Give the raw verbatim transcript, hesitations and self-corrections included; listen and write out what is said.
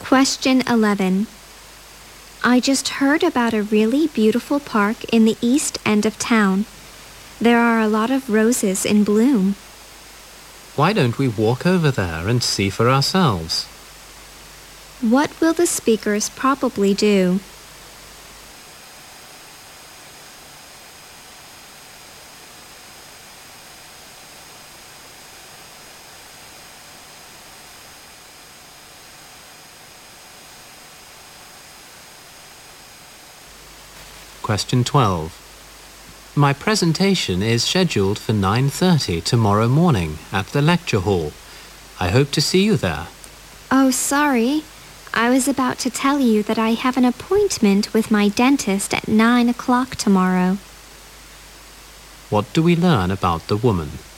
Question eleven. I just heard about a really beautiful park in the east end of town. There are a lot of roses in bloom. Why don't we walk over there and see for ourselves? What will the speakers probably do? Question twelve. My presentation is scheduled for nine thirty tomorrow morning at the lecture hall. I hope to see you there. Oh, sorry. I was about to tell you that I have an appointment with my dentist at nine o'clock tomorrow. What do we learn about the woman?